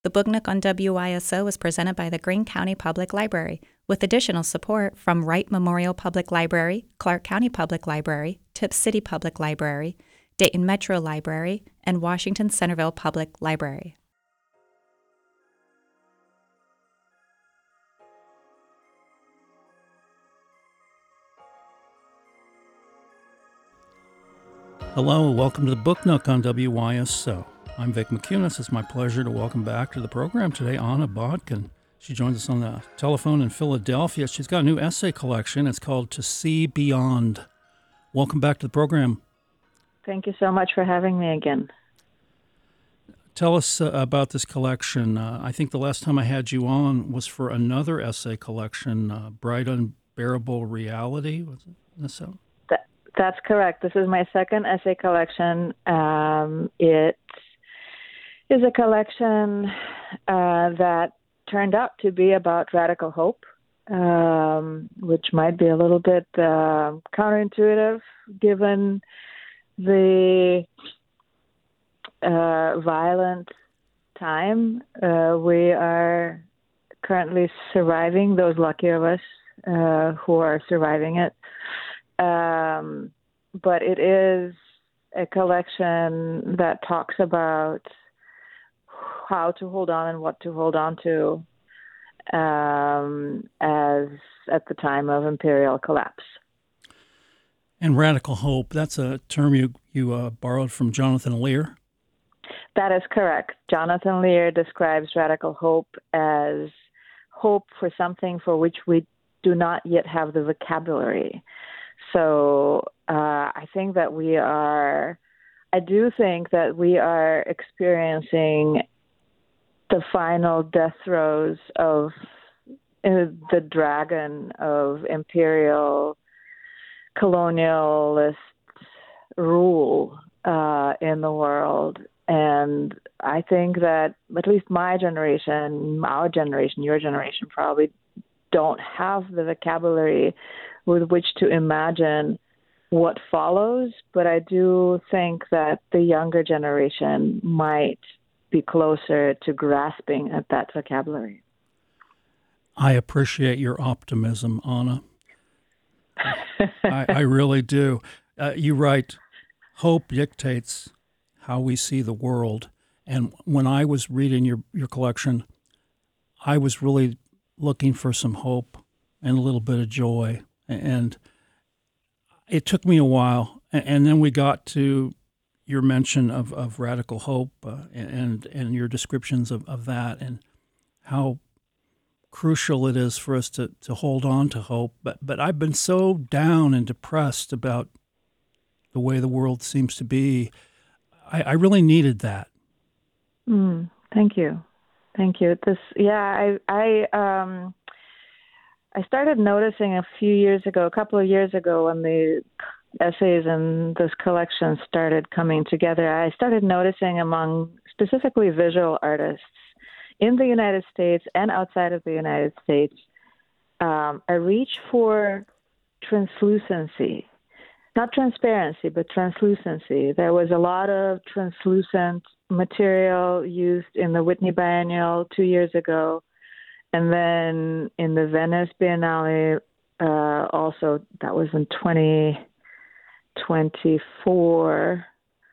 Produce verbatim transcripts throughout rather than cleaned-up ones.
The Book Nook on W Y S O is presented by the Greene County Public Library, with additional support from Wright Memorial Public Library, Clark County Public Library, Tipp City Public Library, Dayton Metro Library, and Washington Centerville Public Library. Hello, welcome to the Book Nook on W Y S O. I'm Vic McCunis. It's my pleasure to welcome back to the program today Anna Bodkin. She joins us on the telephone in Philadelphia. She's got a new essay collection. It's called To See Beyond. Welcome back to the program. Thank you so much for having me again. Tell us uh, about this collection. Uh, I think the last time I had you on was for another essay collection, uh, Bright Unbearable Reality. Was it this so? That, that's correct. This is my second essay collection. Um, it is a collection uh, that turned out to be about radical hope, um, which might be a little bit uh, counterintuitive given the uh, violent time uh, we are currently surviving, those lucky of us uh, who are surviving it. Um, but it is a collection that talks about how to hold on and what to hold on to um, as at the time of imperial collapse. And radical hope, that's a term you, you uh, borrowed from Jonathan Lear? That is correct. Jonathan Lear describes radical hope as hope for something for which we do not yet have the vocabulary. So uh, I think that we are, I do think that we are experiencing the final death throes of uh, the dragon of imperial colonialist rule uh, in the world. And I think that at least my generation, our generation, your generation probably don't have the vocabulary with which to imagine what follows. But I do think that the younger generation might be closer to grasping at that vocabulary. I appreciate your optimism, Anna. I, I really do. Uh, you write, hope dictates how we see the world. And when I was reading your, your collection, I was really looking for some hope and a little bit of joy. And it took me a while. And then we got to your mention of, of radical hope uh, and, and your descriptions of, of that and how crucial it is for us to, to hold on to hope. But but I've been so down and depressed about the way the world seems to be. I, I really needed that. Mm, thank you. Thank you. This, yeah, I, I, um, I started noticing a few years ago, a couple of years ago when the essays in this collection started coming together, I started noticing among specifically visual artists in the United States and outside of the United States, um, a reach for translucency, not transparency, but translucency. There was a lot of translucent material used in the Whitney Biennial two years ago. And then in the Venice Biennale, uh, also, that was in twenty twenty-four.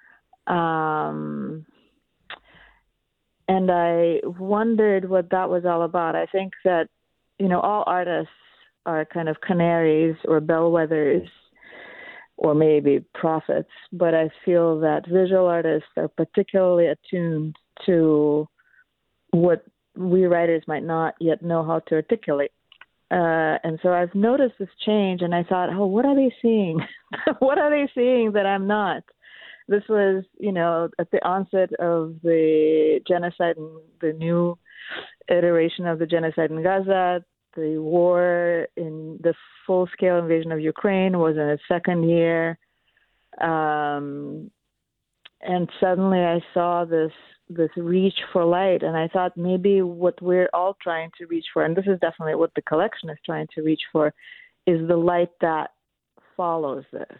Um, And I wondered what that was all about. I think that, you know, all artists are kind of canaries or bellwethers or maybe prophets, but I feel that visual artists are particularly attuned to what we writers might not yet know how to articulate. Uh, and so I've noticed this change, and I thought, oh, what are they seeing? What are they seeing that I'm not? This was, you know, at the onset of the genocide and the new iteration of the genocide in Gaza. The war in the full-scale invasion of Ukraine was in its second year. Um, and suddenly I saw this this reach for light, and I thought maybe what we're all trying to reach for, and this is definitely what the collection is trying to reach for, is the light that follows this.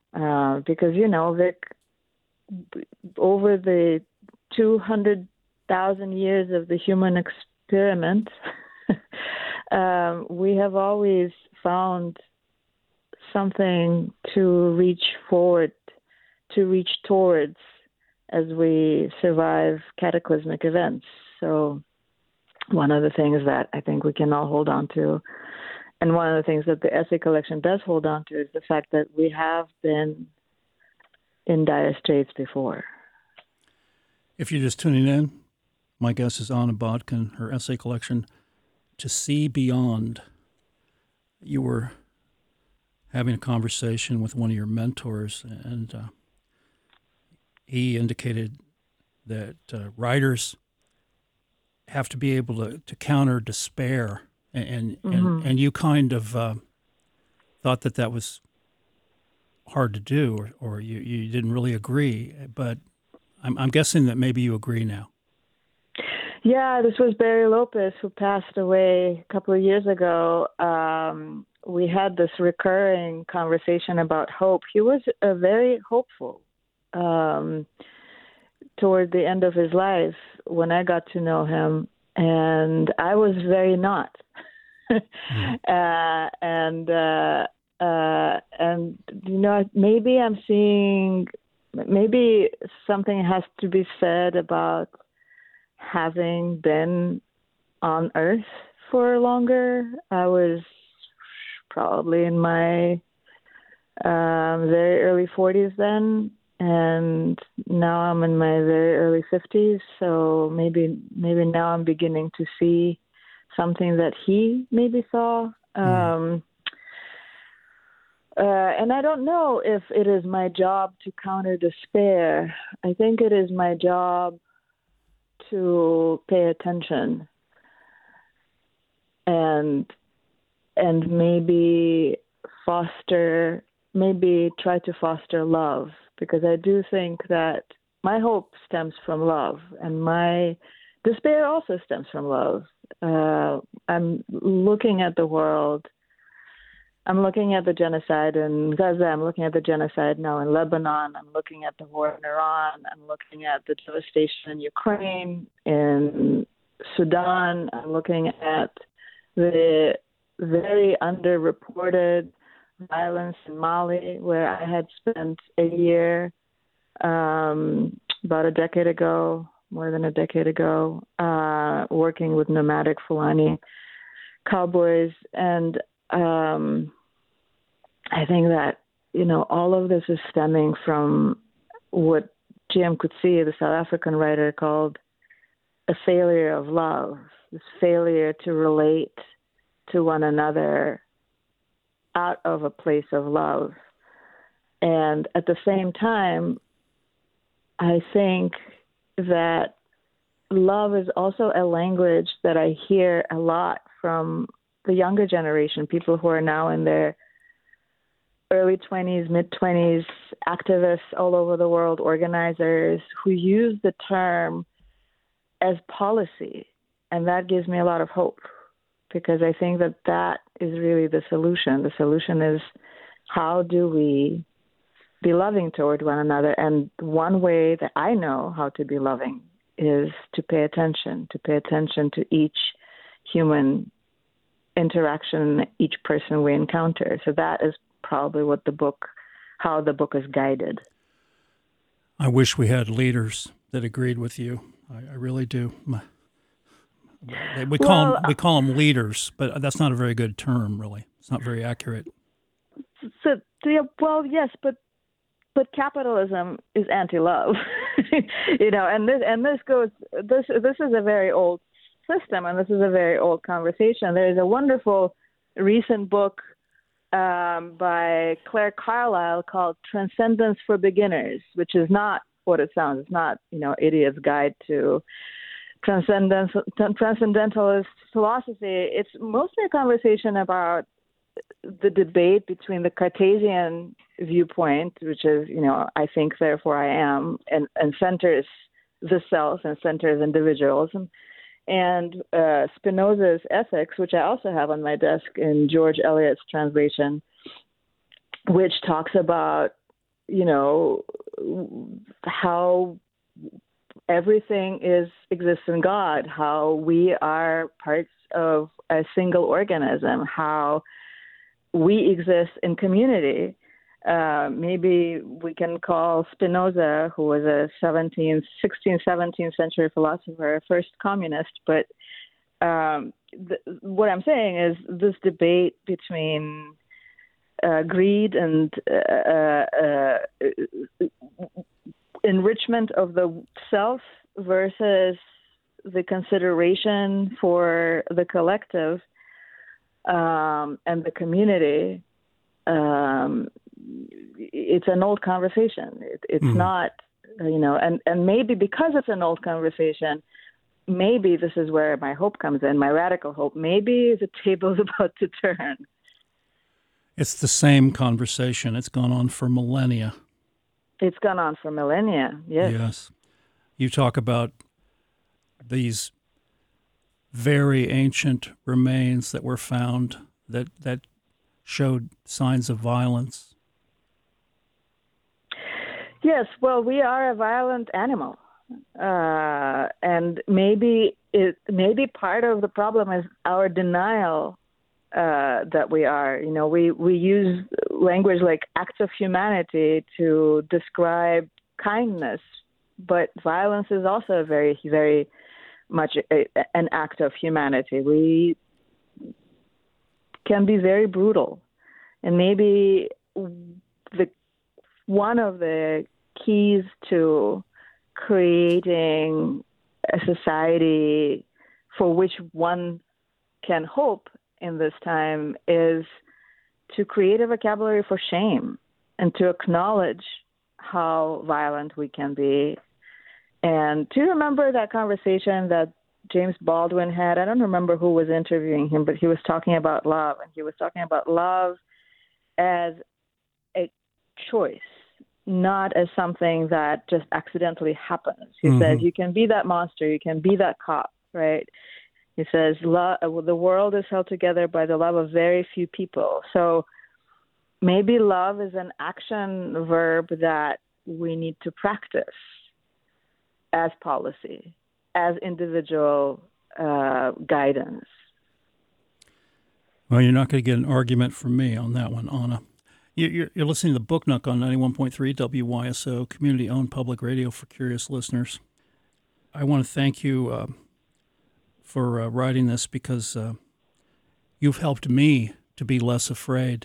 Uh, because, you know, Vic, over the two hundred thousand years of the human experiment, um, we have always found something to reach forward, to reach towards as we survive cataclysmic events. So one of the things that I think we can all hold on to, and one of the things that the essay collection does hold on to, is the fact that we have been in dire straits before. If you're just tuning in, my guest is Anna Botkin, her essay collection, To See Beyond. You were having a conversation with one of your mentors, and uh, he indicated that uh, writers have to be able to, to counter despair, and and, mm-hmm. and, and you kind of uh, thought that that was hard to do, or, or you, you didn't really agree, but I'm, I'm guessing that maybe you agree now. Yeah, this was Barry Lopez, who passed away a couple of years ago. Um, we had this recurring conversation about hope. He was uh, very hopeful um, toward the end of his life when I got to know him, and I was very not. mm. uh, and uh, uh, and you know, maybe I'm seeing, maybe something has to be said about having been on Earth for longer. I was probably in my um, very early forties then, and now I'm in my very early fifties. So maybe maybe now I'm beginning to see something that he maybe saw. Mm. Um, uh, and I don't know if it is my job to counter despair. I think it is my job to pay attention and and maybe foster, maybe try to foster love, because I do think that my hope stems from love, and my despair also stems from love. Uh, I'm looking at the world. I'm looking at the genocide in Gaza. I'm looking at the genocide now in Lebanon. I'm looking at the war in Iran. I'm looking at the devastation in Ukraine, in Sudan. I'm looking at the very underreported violence in Mali, where I had spent a year um, about a decade ago, more than a decade ago, uh, working with nomadic Fulani cowboys. And Um, I think that, you know, all of this is stemming from what G M Coetzee, the South African writer, called a failure of love, this failure to relate to one another out of a place of love. And at the same time, I think that love is also a language that I hear a lot from the younger generation, people who are now in their early twenties, mid-twenties, activists all over the world, organizers, who use the term as policy. And that gives me a lot of hope, because I think that that is really the solution. The solution is, how do we be loving toward one another? And one way that I know how to be loving is to pay attention, to pay attention to each human interaction, each person we encounter. So that is probably what the book, how the book is guided. I wish we had leaders that agreed with you. I, I really do. My, we call well, them, we call them leaders, but that's not a very good term, really. It's not very accurate. So, well, yes, but but capitalism is anti-love, you know, and this and this goes. This this is a very old system, and this is a very old conversation. There is a wonderful recent book um, by Claire Carlisle called Transcendence for Beginners, which is not what it sounds. It's not, you know, Idiot's Guide to Transcendental, Transcendentalist Philosophy. It's mostly a conversation about the debate between the Cartesian viewpoint, which is, you know, I think, therefore I am, and, and centers the self and centers individualism, and uh, Spinoza's Ethics, which I also have on my desk in George Eliot's translation, which talks about, you know, how everything is exists in God, how we are parts of a single organism, how we exist in community. Uh, maybe we can call Spinoza, who was a seventeenth, sixteenth, seventeenth century philosopher, first communist. But um, th- what I'm saying is this debate between uh, greed and uh, uh, enrichment of the self versus the consideration for the collective um, and the community. Um, it's an old conversation. It, it's mm. not, you know, and, and maybe because it's an old conversation, maybe this is where my hope comes in, my radical hope. Maybe the table's about to turn. It's the same conversation. It's gone on for millennia. It's gone on for millennia, yes. Yes. You talk about these very ancient remains that were found that, that showed signs of violence. Yes, well, we are a violent animal. Uh, and maybe it, maybe part of the problem is our denial uh, that we are. You know, we, we use language like acts of humanity to describe kindness, but violence is also very, very much a, an act of humanity. We can be very brutal. And maybe the one of the keys to creating a society for which one can hope in this time is to create a vocabulary for shame and to acknowledge how violent we can be. And to remember that conversation that James Baldwin had, I don't remember who was interviewing him, but he was talking about love, and he was talking about love as a choice, not as something that just accidentally happens. He mm-hmm. says, you can be that monster, you can be that cop, right? He says, love, the world is held together by the love of very few people. So maybe love is an action verb that we need to practice as policy, as individual uh, guidance. Well, you're not going to get an argument from me on that one, Anna. You're, you're listening to the Book Nook on ninety-one point three W Y S O, community-owned public radio for curious listeners. I want to thank you uh, for uh, writing this because uh, you've helped me to be less afraid.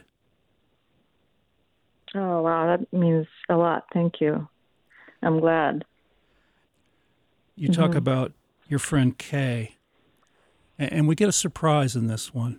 Oh, wow, that means a lot. Thank you. I'm glad. You talk mm-hmm. about your friend Kay, and we get a surprise in this one.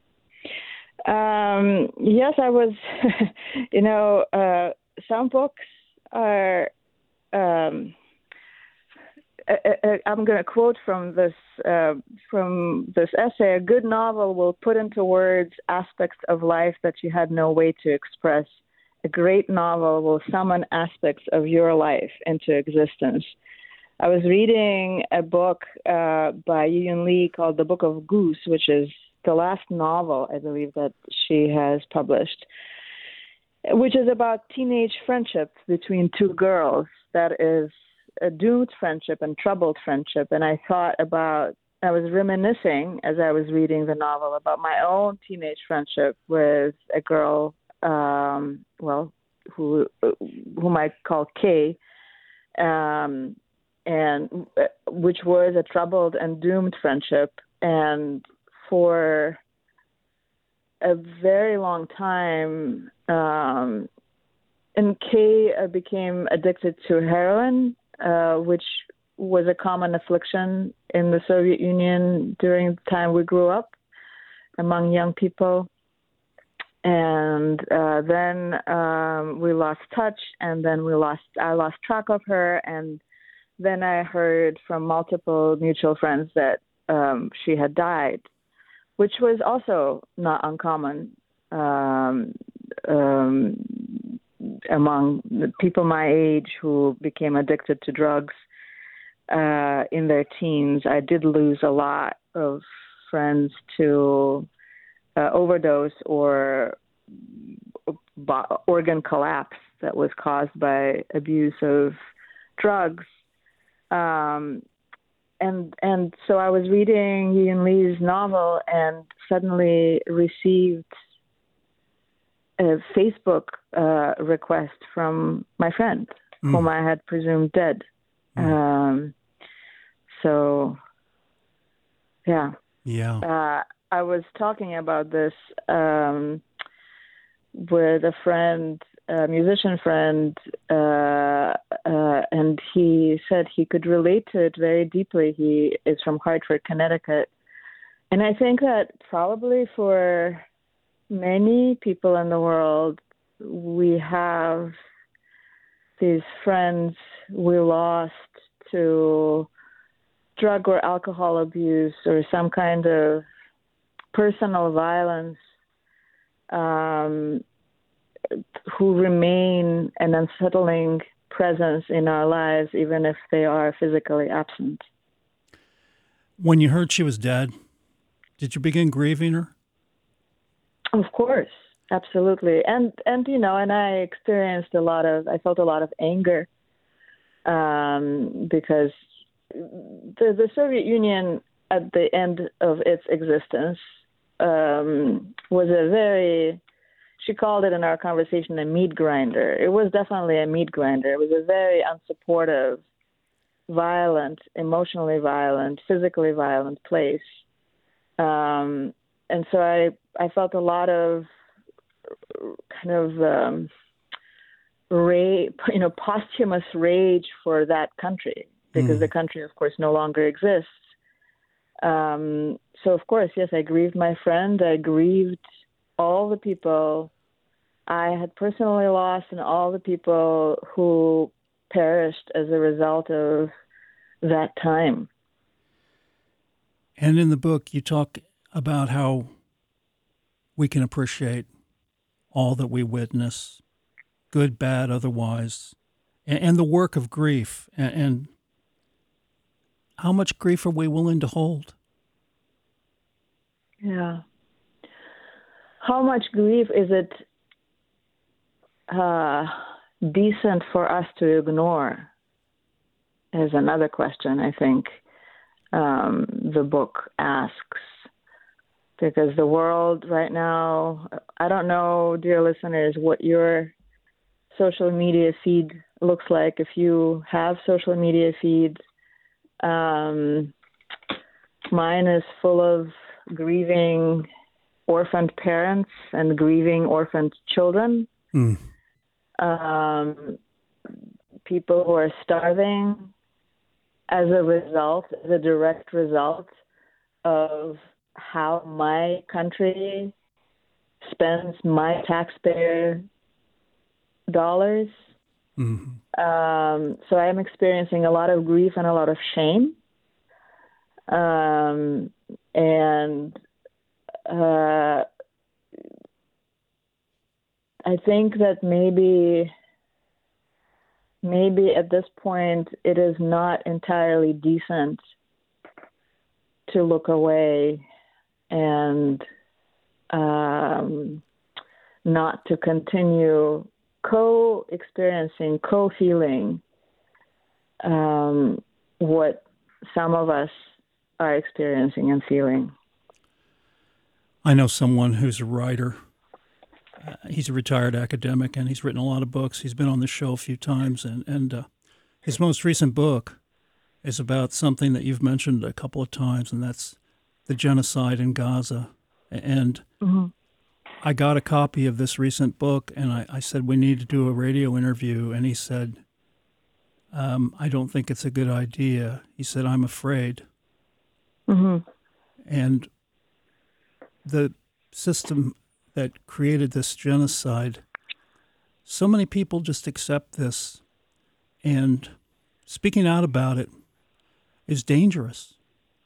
Um, yes, I was, you know, uh, some books are, um, I, I, I'm going to quote from this, uh, from this essay, a good novel will put into words aspects of life that you had no way to express. A great novel will summon aspects of your life into existence. I was reading a book uh, by Yiyun Li called The Book of Goose, which is the last novel, I believe, that she has published, which is about teenage friendship between two girls. That is a doomed friendship and troubled friendship. And I thought about, I was reminiscing as I was reading the novel about my own teenage friendship with a girl, um, well, who whom I call Kay, um, and which was a troubled and doomed friendship. And for a very long time, um, and Kay uh, became addicted to heroin, uh, which was a common affliction in the Soviet Union during the time we grew up among young people. And uh, then um, we lost touch, and then we lost. I lost track of her, and then I heard from multiple mutual friends that um, she had died, which was also not uncommon um, um, among the people my age who became addicted to drugs uh, in their teens. I did lose a lot of friends to uh, overdose or organ collapse that was caused by abuse of drugs. Um, and and so I was reading Ian Lee's novel and suddenly received a Facebook uh, request from my friend, mm. whom I had presumed dead. Mm. Um, so, yeah. Yeah. Uh, I was talking about this um, with a friend, a musician friend, uh, uh, and he said he could relate to it very deeply. He is from Hartford, Connecticut. And I think that probably for many people in the world, we have these friends we lost to drug or alcohol abuse or some kind of personal violence, um, who remain an unsettling presence in our lives, even if they are physically absent. When you heard she was dead, did you begin grieving her? Of course, absolutely. And, and you know, and I experienced a lot of, I felt a lot of anger um, because the, the Soviet Union at the end of its existence um, was a very, she called it in our conversation a meat grinder. It was definitely a meat grinder. It was a very unsupportive, violent, emotionally violent, physically violent place. Um, and so I, I felt a lot of kind of um, rage, you know, posthumous rage for that country, because mm. the country, of course, no longer exists. Um, so, of course, yes, I grieved my friend. I grieved all the people I had personally lost and all the people who perished as a result of that time. And in the book, you talk about how we can appreciate all that we witness, good, bad, otherwise, and, and the work of grief, and, and how much grief are we willing to hold? Yeah. How much grief is it uh, decent for us to ignore is another question, I think, um, the book asks. Because the world right now, I don't know, dear listeners, what your social media feed looks like. If you have social media feeds, um, mine is full of grieving orphaned parents and grieving orphaned children. Mm. Um, people who are starving as a result, as a direct result of how my country spends my taxpayer dollars. Mm-hmm. Um, so I'm experiencing a lot of grief and a lot of shame. Um, and uh, I think that maybe, maybe at this point it is not entirely decent to look away and um, not to continue co-experiencing, co-feeling um, what some of us are experiencing and feeling. I know someone who's a writer. Uh, he's a retired academic, and he's written a lot of books. He's been on the show a few times, and, and uh, his most recent book is about something that you've mentioned a couple of times, and that's the genocide in Gaza. And mm-hmm. I got a copy of this recent book, and I, I said, we need to do a radio interview. And he said, um, I don't think it's a good idea. He said, I'm afraid. Mm-hmm. And the system that created this genocide, so many people just accept this, and speaking out about it is dangerous.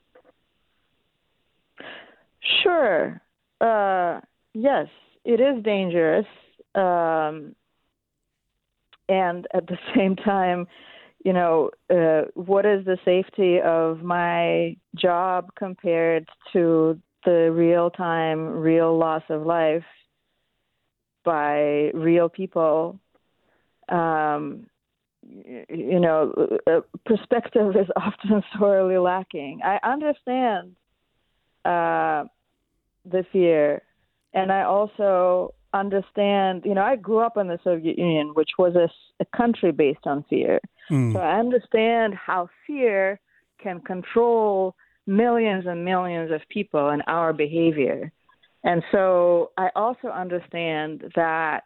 Sure. Uh, yes, it is dangerous. Um, and at the same time, you know, uh, what is the safety of my job compared to the real-time, real loss of life by real people? Um, you know, uh, perspective is often sorely lacking. I understand uh, the fear, and I also understand, you know, I grew up in the Soviet Union, which was a, a country based on fear. Mm. So I understand how fear can control millions and millions of people and our behavior. And so I also understand that,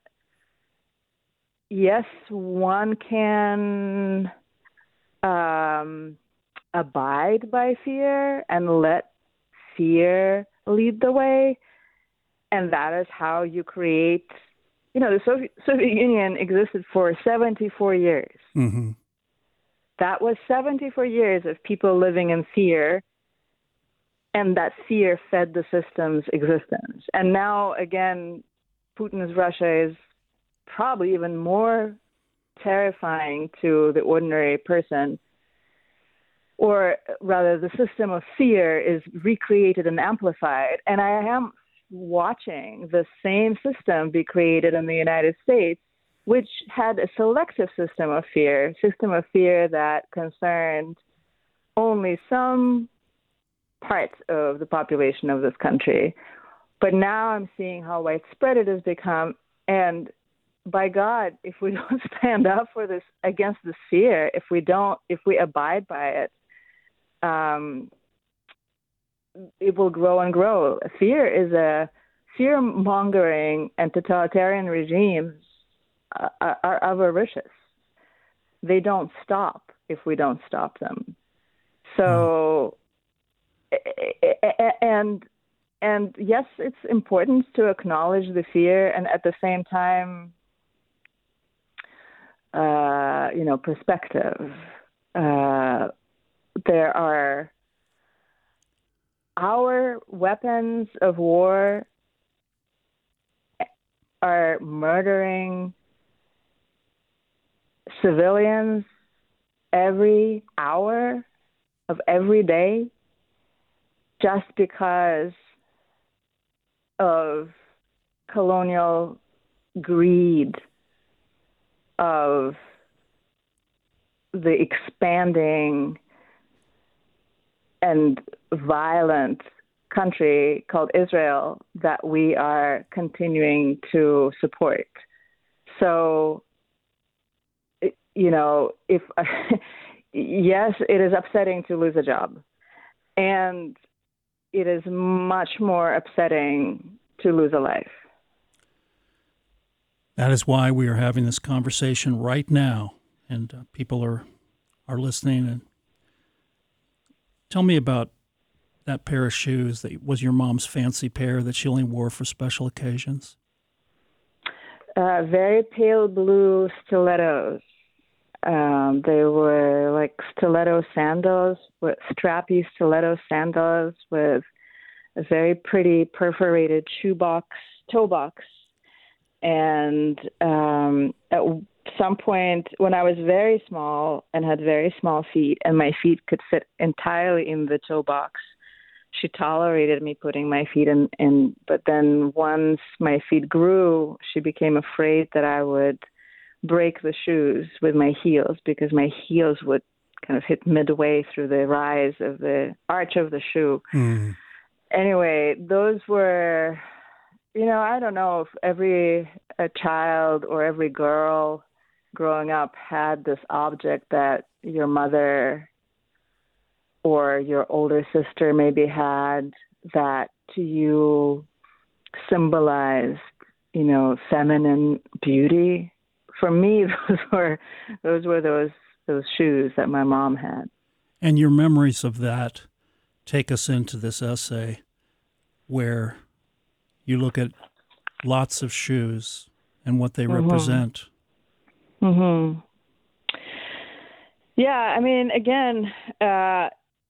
yes, one can um, abide by fear and let fear lead the way. And that is how you create, you know, the Soviet, Soviet Union existed for seventy-four years. Mm-hmm. That was seventy-four years of people living in fear, and that fear fed the system's existence. And now, again, Putin's Russia is probably even more terrifying to the ordinary person, or rather the system of fear is recreated and amplified. And I am watching the same system be created in the United States, which had a selective system of fear, system of fear that concerned only some parts of the population of this country. But now I'm seeing how widespread it has become. And by God, if we don't stand up for this, against this fear, if we don't, if we abide by it, um, it will grow and grow. Fear is a fear-mongering and totalitarian regimes are, are avaricious. They don't stop if we don't stop them. So, mm. and and yes, it's important to acknowledge the fear, and at the same time, uh, you know, perspective. Uh, there are our weapons of war are murdering civilians every hour of every day just because of colonial greed of the expanding and violent country called Israel that we are continuing to support. So, you know, if yes, it is upsetting to lose a job, and it is much more upsetting to lose a life. That is why we are having this conversation right now, and uh, people are are listening. And tell me about that pair of shoes that was your mom's fancy pair that she only wore for special occasions. Uh, very pale blue stilettos. Um, they were like stiletto sandals, with strappy stiletto sandals with a very pretty perforated shoe box, toe box. And um, at some point, when I was very small and had very small feet, and my feet could fit entirely in the toe box, she tolerated me putting my feet in, in. But then once my feet grew, she became afraid that I would break the shoes with my heels, because my heels would kind of hit midway through the rise of the arch of the shoe. Mm. Anyway, those were, you know, I don't know if every a child or every girl growing up had this object that your mother or your older sister maybe had that to you symbolized, you know, feminine beauty. For me, those were those were those those shoes that my mom had. And your memories of that take us into this essay where you look at lots of shoes and what they mm-hmm. represent. Mm-hmm. Yeah, I mean, again, uh,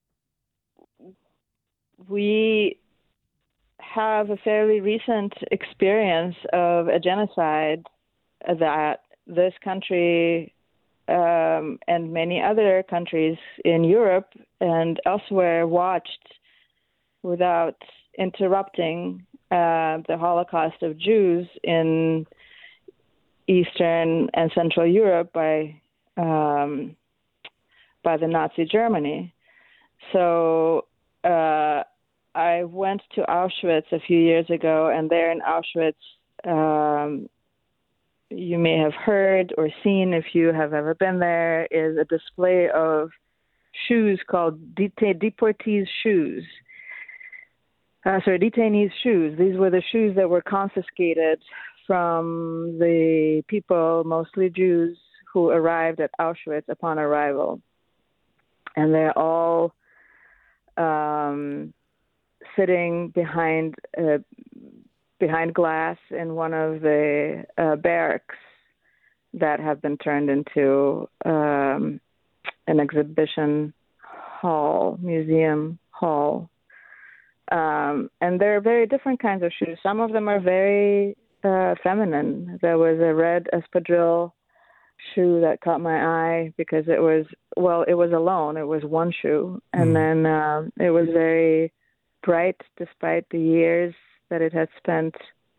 we have a fairly recent experience of a genocide that this country um, and many other countries in Europe and elsewhere watched without interrupting uh, the Holocaust of Jews in Eastern and Central Europe by um, by the Nazi Germany. So uh, I went to Auschwitz a few years ago, and there in Auschwitz, um, you may have heard or seen, if you have ever been there, is a display of shoes called deta- deportees shoes. Uh, sorry, detainees' shoes. These were the shoes that were confiscated from the people, mostly Jews, who arrived at Auschwitz upon arrival. And they're all um, sitting behind uh, behind glass in one of the uh, barracks that have been turned into um, an exhibition hall, museum hall. Um, and there are very different kinds of shoes. Some of them are very uh, feminine. There was a red espadrille shoe that caught my eye because it was, well, it was alone. It was one shoe. And mm. then uh, it was very bright despite the years that it had spent.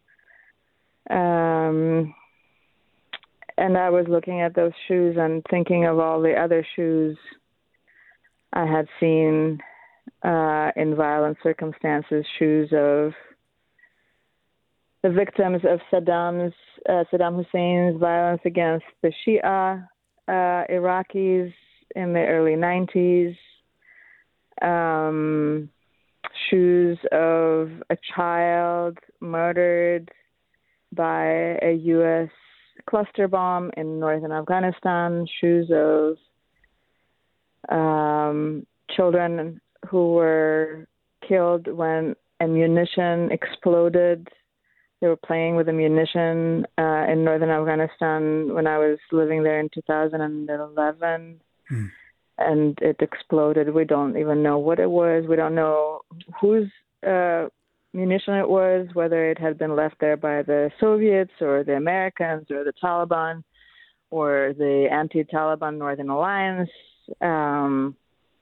Um, and I was looking at those shoes and thinking of all the other shoes I had seen uh, in violent circumstances, shoes of the victims of Saddam's uh, Saddam Hussein's violence against the Shia uh, Iraqis in the early nineties, um, shoes of a child murdered by a U S cluster bomb in northern Afghanistan, shoes of um, children who were killed when ammunition exploded. They were playing with ammunition uh, in northern Afghanistan when I was living there in two thousand eleven, mm. and it exploded. We don't even know what it was. We don't know whose uh, munition it was, whether it had been left there by the Soviets or the Americans or the Taliban or the anti-Taliban Northern Alliance. Um,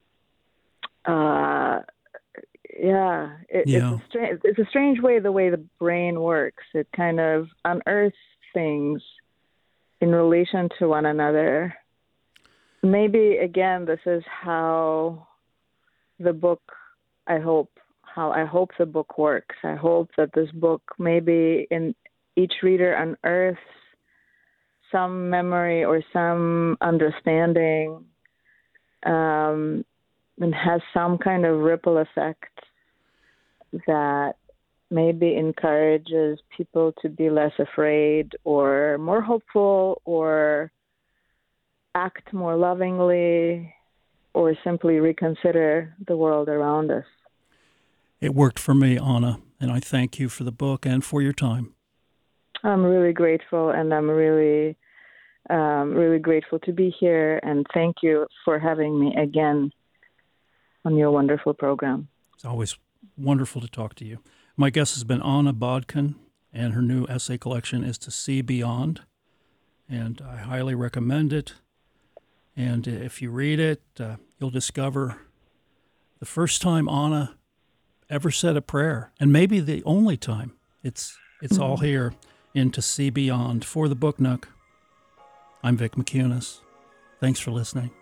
uh, yeah, it, yeah. It's, a strange, it's a strange way, the way the brain works. It kind of unearths things in relation to one another. Maybe, again, this is how the book, I hope, how I hope the book works. I hope that this book maybe in each reader unearths some memory or some understanding um, and has some kind of ripple effect that maybe encourages people to be less afraid or more hopeful or act more lovingly or simply reconsider the world around us. It worked for me, Anna, and I thank you for the book and for your time. I'm really grateful, and I'm really, um, really grateful to be here, and thank you for having me again on your wonderful program. It's always wonderful to talk to you. My guest has been Anna Bodkin, and her new essay collection is To See Beyond, and I highly recommend it. And if you read it, uh, you'll discover the first time Anna ever said a prayer, and maybe the only time. It's it's all here in To See Beyond. For the Book Nook, I'm Vic McCunis. Thanks for listening.